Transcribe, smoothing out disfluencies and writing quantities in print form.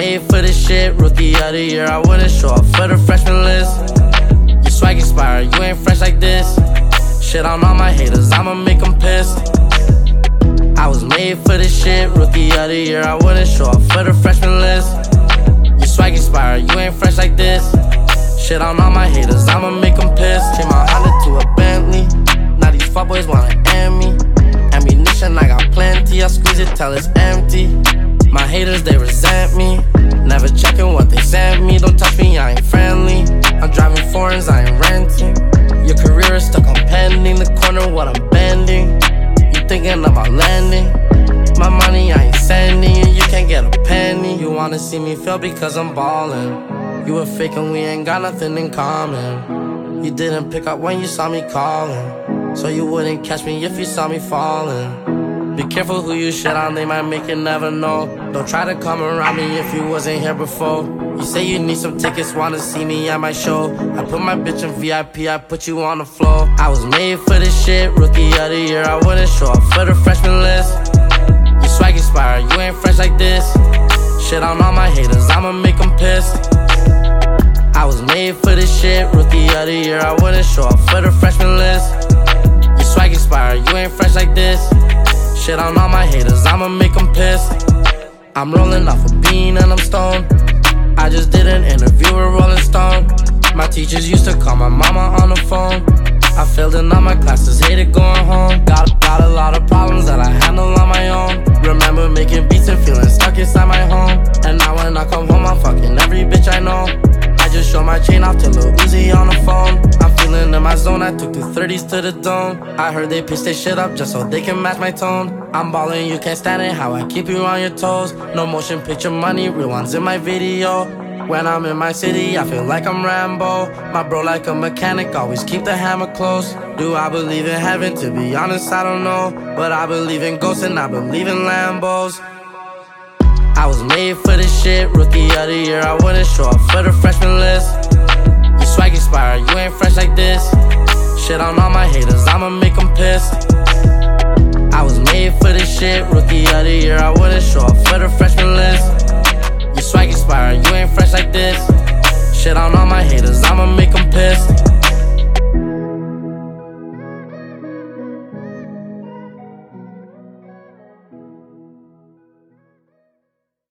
made for this shit, rookie of the year, I wouldn't show up for the freshman list. Your swag expired, you ain't fresh like this. Shit on all my haters, I'ma make them pissed. I was made for this shit, rookie of the year, I wouldn't show up for the freshman list. Your swag expired, you ain't fresh like this. Shit on all my haters, I'ma make them pissed. Change my Honda to a Bentley, now these fuckboys wanna end me. Ammunition, I got plenty, I squeeze it till it's empty. My haters, they resent me, never checking what they sent me. Don't touch me, I ain't friendly. I'm driving foreigns, I ain't renting. Your career is stuck on pending, the corner what I'm bending. You thinking about landing, my money I ain't sending you, you can't get a penny. You wanna see me fail because I'm ballin'. You a fake and we ain't got nothing in common. You didn't pick up when you saw me calling, so you wouldn't catch me if you saw me falling. Be careful who you shit on, they might make you never know. Don't try to come around me if you wasn't here before. You say you need some tickets, wanna see me at my show. I put my bitch in VIP, I put you on the floor. I was made for this shit, rookie of the year, I wouldn't show up for the freshman list. Your swag expired, you ain't fresh like this. Shit on all my haters, I'ma make them pissed. I was made for this shit, rookie of the year, I wouldn't show up for the freshman list. Your swag expired, you ain't fresh like this. Shit on all my haters, I'ma make them pissed. I'm rolling off a bean and I'm stoned. I just did an interview with Rolling Stone. My teachers used to call my mama on the phone. I failed in all my classes, hated going home. Got a lot of problems that I handle on my own. Remember making beats and feeling stuck inside my home. And now when I come home, I'm fucking every bitch I know. I just show my chain off to Lil Uzi on the phone. I'm feeling in my zone, I took the 30s to the dome. I heard they pitch their shit up just so they can match my tone. I'm ballin', you can't stand it, how I keep you on your toes. No motion picture money, real ones in my video. When I'm in my city, I feel like I'm Rambo. My bro like a mechanic, always keep the hammer close. Do I believe in heaven? To be honest, I don't know. But I believe in ghosts and I believe in Lambos. I was made for this shit, rookie of the year, I wouldn't show up for the freshman list. Your swag expired, you ain't fresh like this. Shit on all my haters, I'ma make them pissed. I was made for this shit, rookie of the year, I wouldn't show up for the freshman list. Your swag expired, you ain't fresh like this. Shit on all my haters, I'ma make them pissed.